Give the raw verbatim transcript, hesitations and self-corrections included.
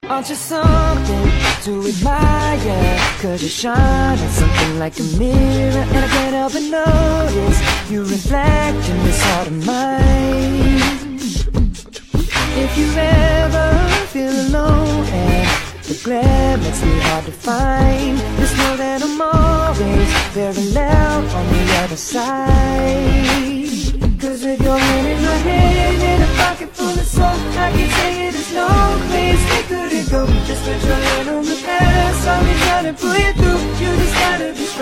Aren't you something to admire? Cause you shine at something like a mirror, and I can't help but notice you reflect in this heart of mine. If you ever feel alone and the glare makes me hard to find, just know that I'm always parallel on the other side. Cause if you're in my head in a pocket full of soul, I can tell you there's no place we couldn't go. Just put your hand on the past, I'll be trying to pull you through. You just gotta be